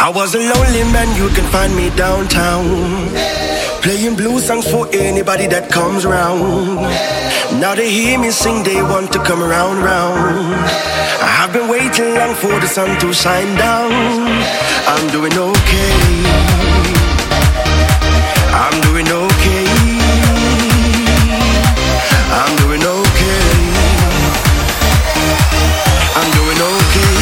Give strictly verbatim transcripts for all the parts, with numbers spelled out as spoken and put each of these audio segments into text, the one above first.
I was a lonely man, you can find me downtown, playing blues songs for anybody that comes around. Now they hear me sing, they want to come around, round. I've been waiting long for the sun to shine down. I'm doing okay, I'm doing okay, I'm doing okay, I'm doing okay.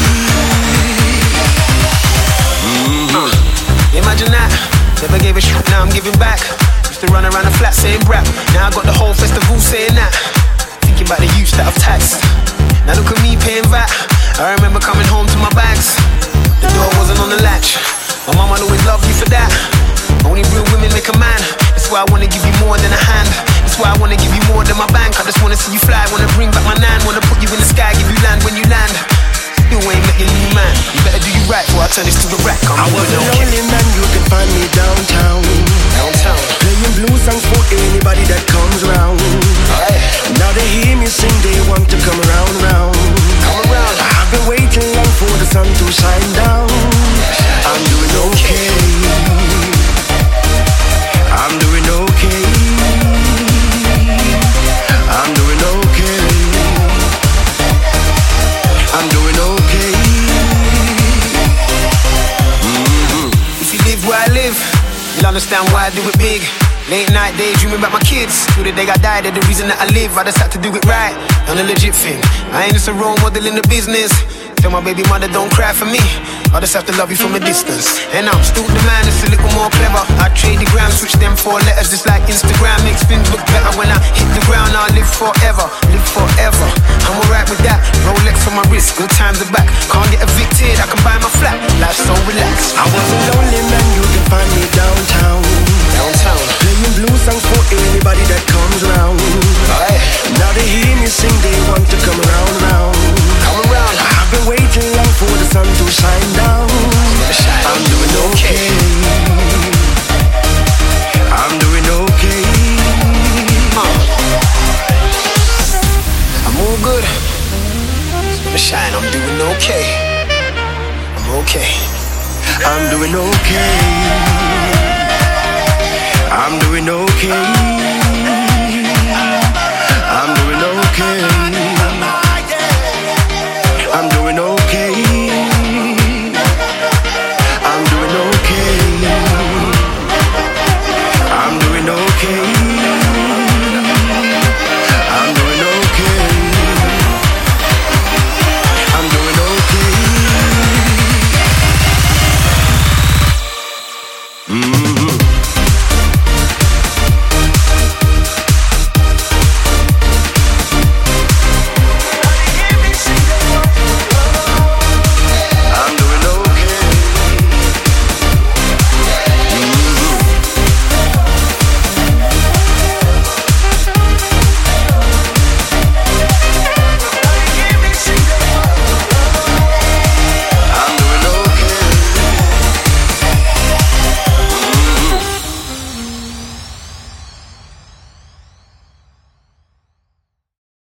Mm-hmm. uh, Imagine that, never gave a shit, now I'm giving back. Used to run around the flat saying rap, now I got the whole festival saying that. Thinking about the youth that I've taxed, now look at me paying V A T. I remember coming home to my bags, the door wasn't on the latch. My mama always loved you for that. Only real women make a man. That's why I wanna give you more than a hand. That's why I wanna give you more than my bank. I just wanna see you fly, wanna bring back my nan. Wanna put you in the sky, give you land when you land. Still ain't making you man. You better do you right before I turn this to the rack. I'm I was a lonely man, you can find me downtown, downtown, playing blues songs for anybody that comes around. Aye. Now they hear me sing, they want to come around, round. Come around. I've been waiting long for the sun to shine down. I'm doing okay, I'm doing okay, I'm doing okay, I'm doing okay. Mm-hmm. If you live where I live, you'll understand why I do it big. Late night daydreaming about my kids. Till the day I die, they're the reason that I live. I just had to do it right, on a legit thing. I ain't just a role model in the business. Tell my baby mother don't cry for me, I just have to love you from a distance. And I'm still the man that's a little more clever. I trade the gram, switch them four letters just like Instagram. Makes things look better when I hit the ground. I'll live forever, live forever. I'm alright with that, Rolex on my wrist, good times are back. Can't get evicted, I can buy my flat, life's so relaxed. I was a lonely man, you can find me downtown, downtown, playing blues songs for anybody that comes around. Aye. Now they hear me sing, they want to come around, round. Come around. I've been waiting long for the sun to shine down. Shine. I'm doing okay, I'm doing okay. uh. I'm all good, it's gonna shine. I'm doing okay, I'm okay, I'm doing okay, I'm doing okay, I'm doing okay, I'm doing okay, I'm doing okay, I'm doing okay, I'm doing okay, I'm doing okay. Mm.